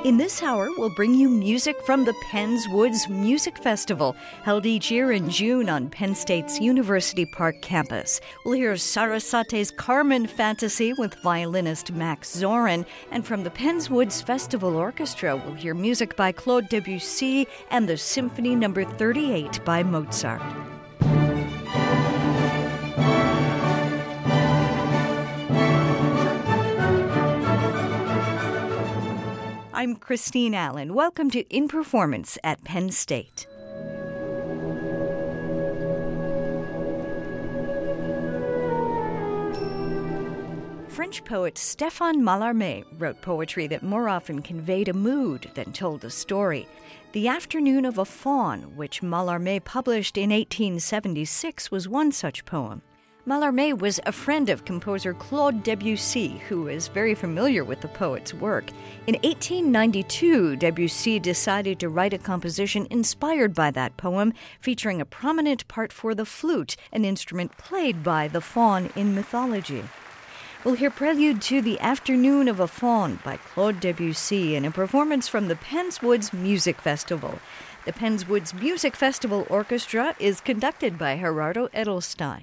In this hour, we'll bring you music from the Penns Woods Music Festival, held each year in June on Penn State's University Park campus. We'll hear Sarasate's Carmen Fantasy with violinist Max Zorin, and from the Penns Woods Festival Orchestra, we'll hear music by Claude Debussy and the Symphony No. 38 by Mozart. I'm Christine Allen. Welcome to In Performance at Penn State. French poet Stéphane Mallarmé wrote poetry that more often conveyed a mood than told a story. The Afternoon of a Faun, which Mallarmé published in 1876, was one such poem. Mallarmé was a friend of composer Claude Debussy, who is very familiar with the poet's work. In 1892, Debussy decided to write a composition inspired by that poem, featuring a prominent part for the flute, an instrument played by the faun in mythology. We'll hear Prelude to the Afternoon of a Faun by Claude Debussy in a performance from the Penns Woods Music Festival. The Penns Woods Music Festival Orchestra is conducted by Gerardo Edelstein.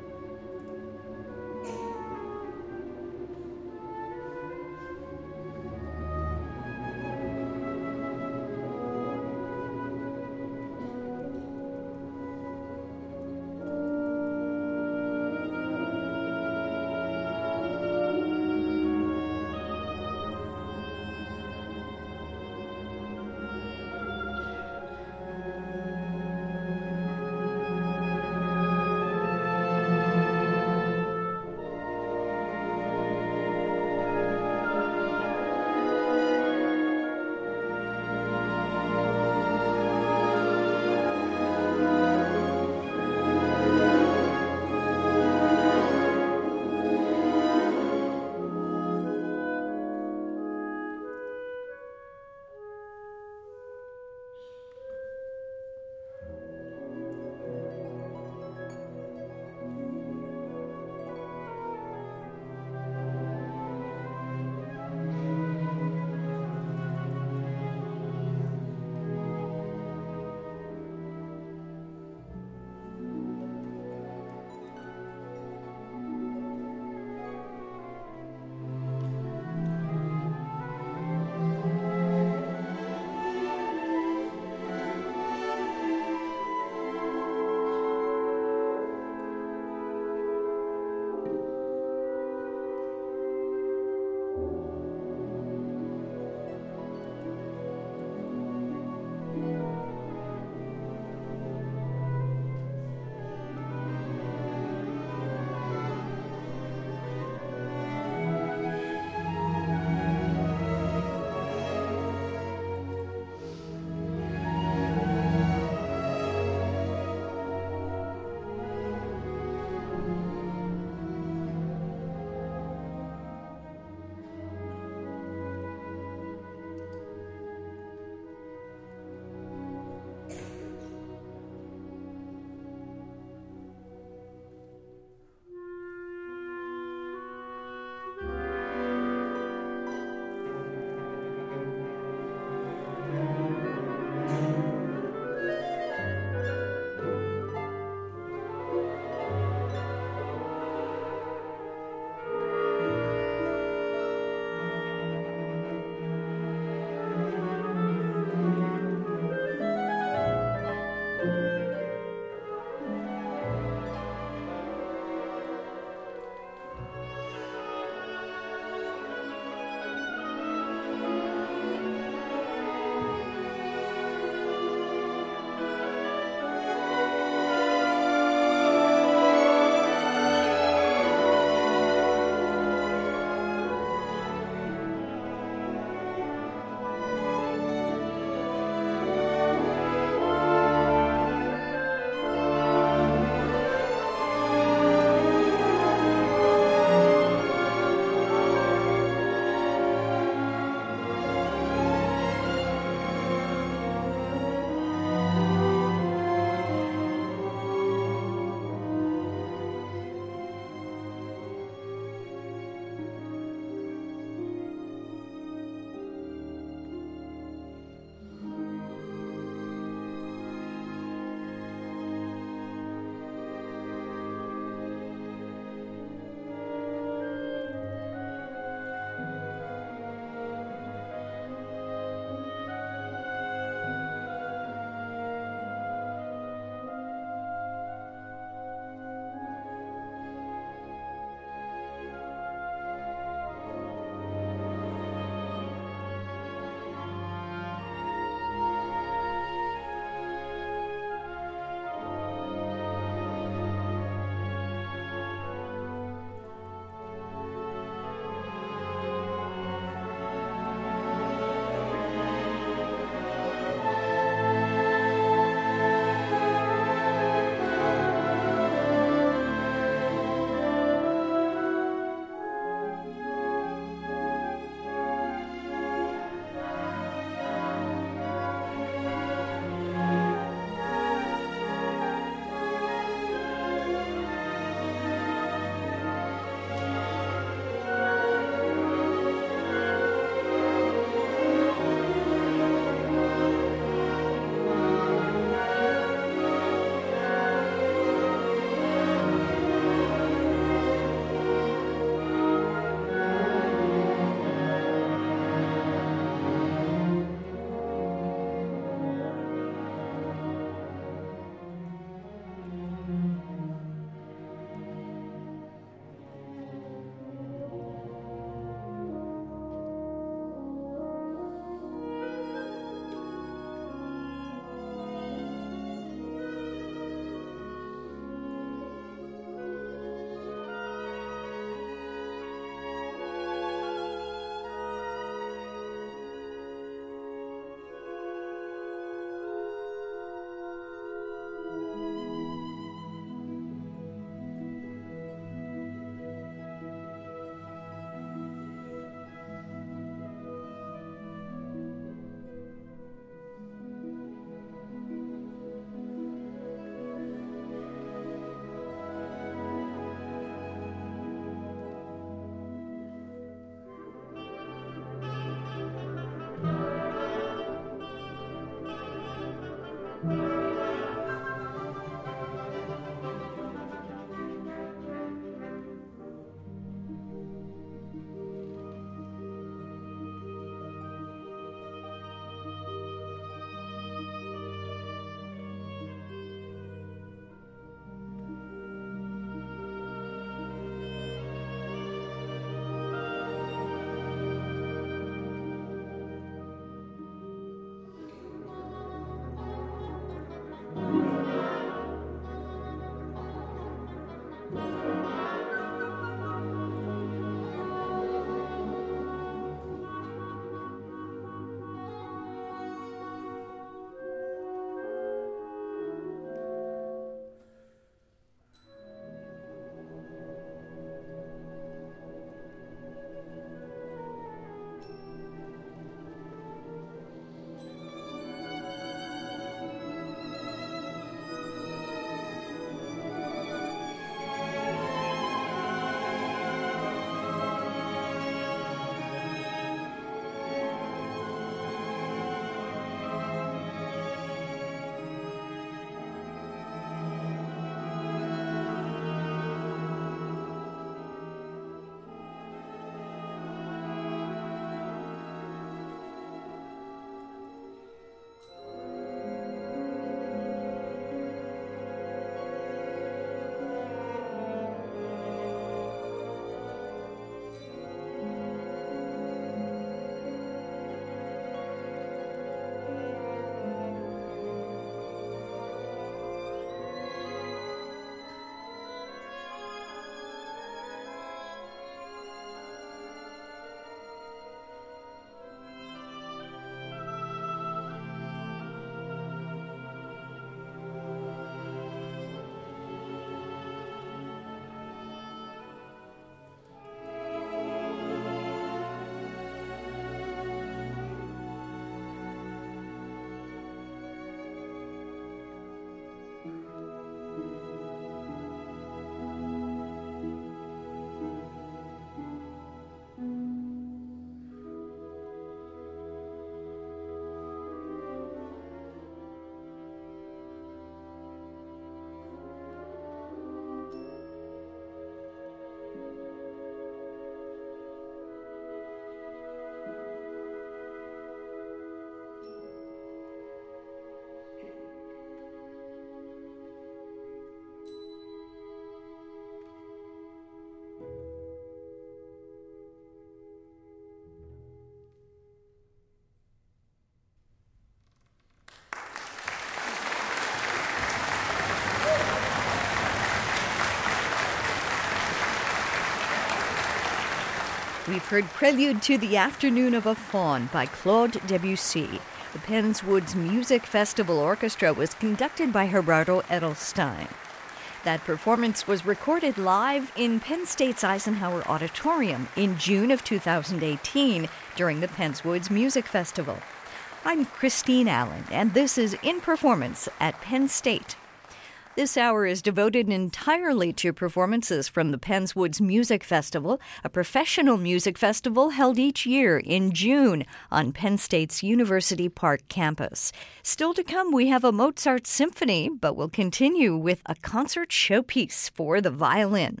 We've heard Prelude to the Afternoon of a Faun by Claude Debussy. The Penns Woods Music Festival Orchestra was conducted by Gerardo Edelstein. That performance was recorded live in Penn State's Eisenhower Auditorium in June of 2018 during the Penns Woods Music Festival. I'm Christine Allen, and this is In Performance at Penn State. This hour is devoted entirely to performances from the Penns Woods Music Festival, a professional music festival held each year in June on Penn State's University Park campus. Still to come, we have a Mozart symphony, but we'll continue with a concert showpiece for the violin.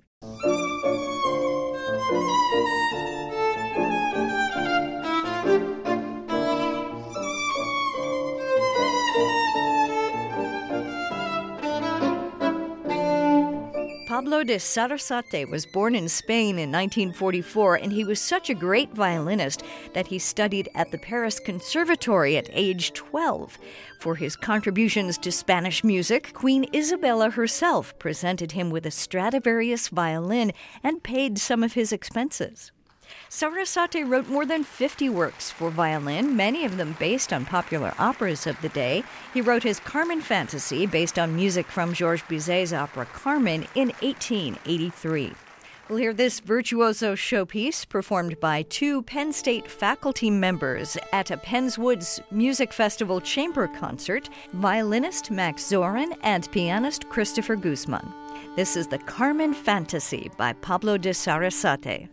Pablo de Sarasate was born in Spain in 1944, and he was such a great violinist that he studied at the Paris Conservatory at age 12. For his contributions to Spanish music, Queen Isabella herself presented him with a Stradivarius violin and paid some of his expenses. Sarasate wrote more than 50 works for violin, many of them based on popular operas of the day. He wrote his Carmen Fantasy, based on music from Georges Bizet's opera Carmen, in 1883. We'll hear this virtuoso showpiece performed by two Penn State faculty members at a Penns Woods Music Festival chamber concert, violinist Max Zorin and pianist Christopher Guzman. This is the Carmen Fantasy by Pablo de Sarasate.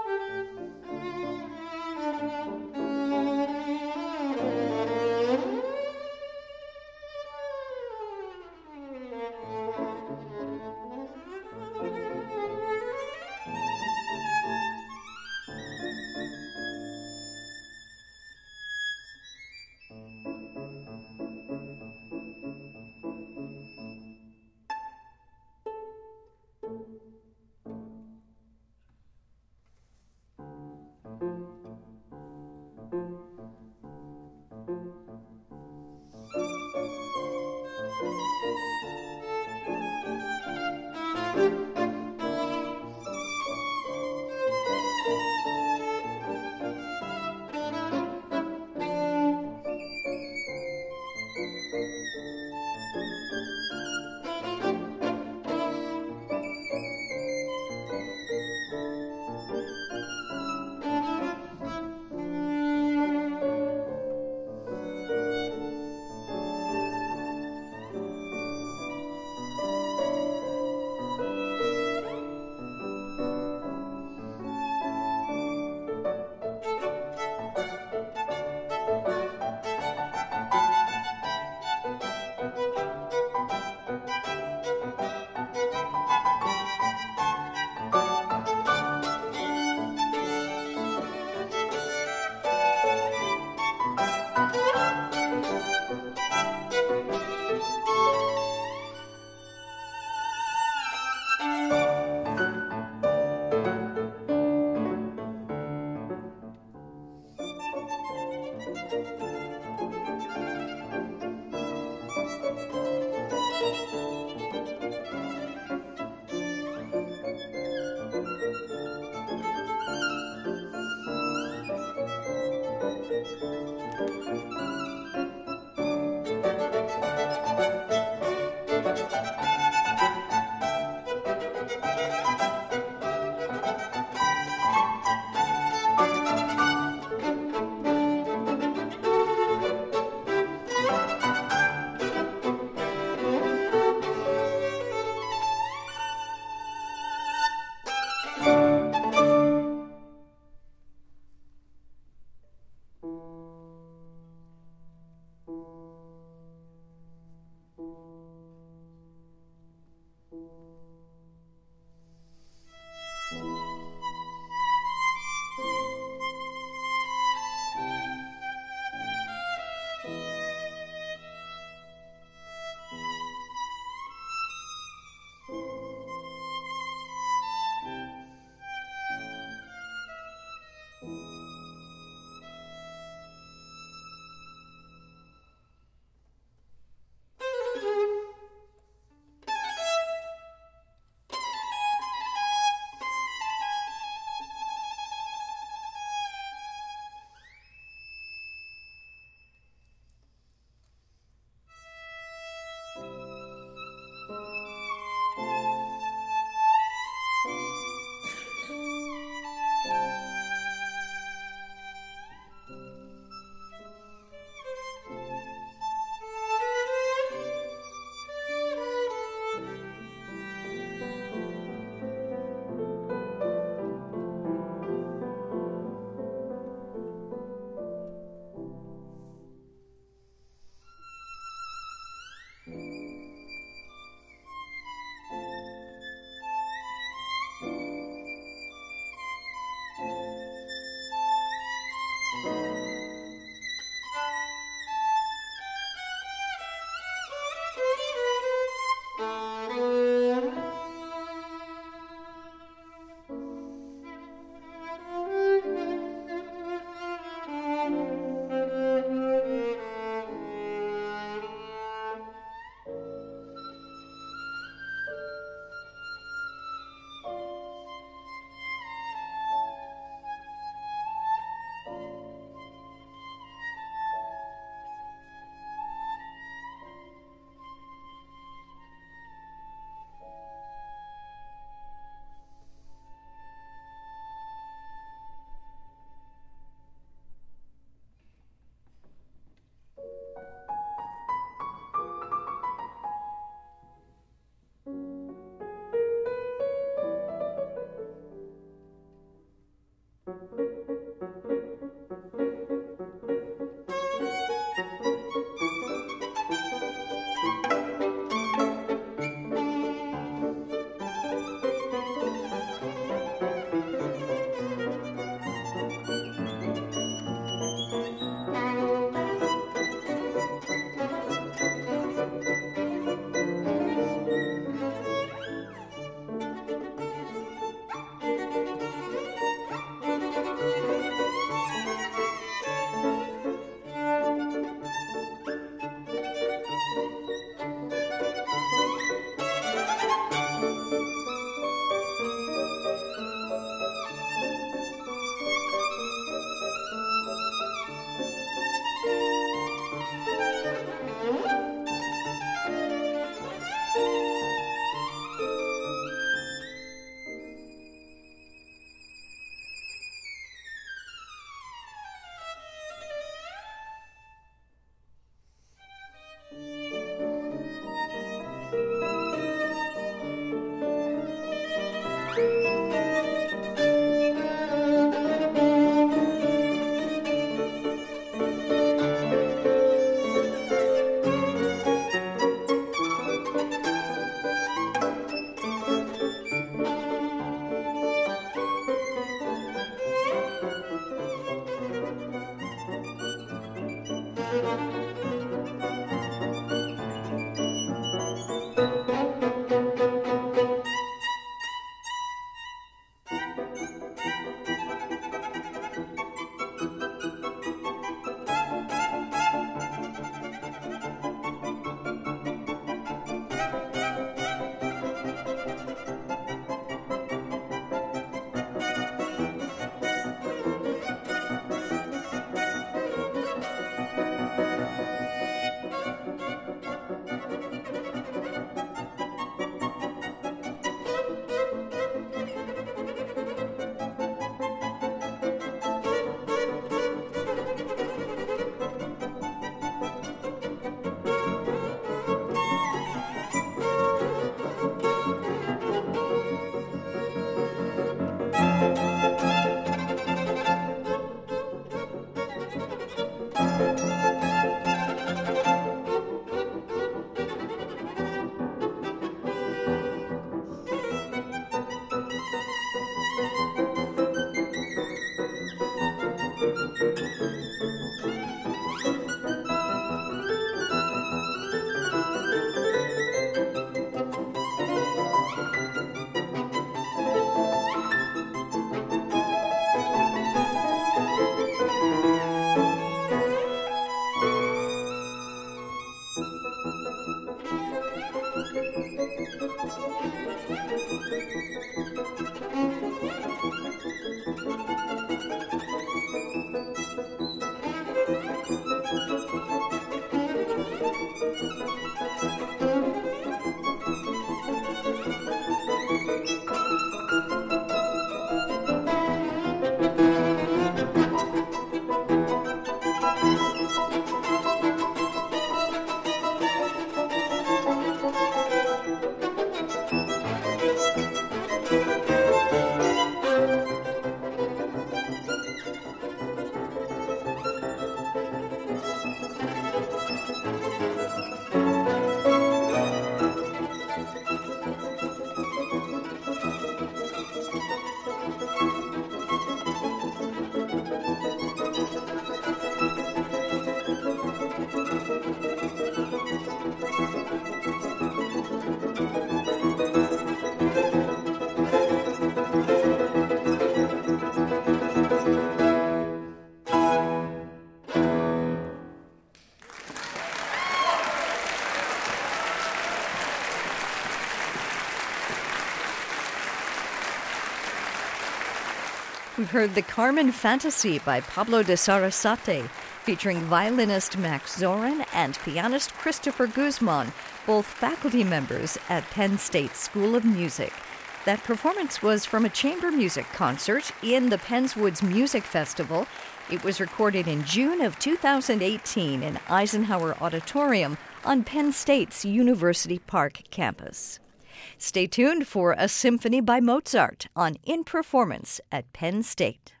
We've heard The Carmen Fantasy by Pablo de Sarasate, featuring violinist Max Zorin and pianist Christopher Guzman, both faculty members at Penn State School of Music. That performance was from a chamber music concert in the Penns Woods Music Festival. It was recorded in June of 2018 in Eisenhower Auditorium on Penn State's University Park campus. Stay tuned for A Symphony by Mozart on In Performance at Penn State.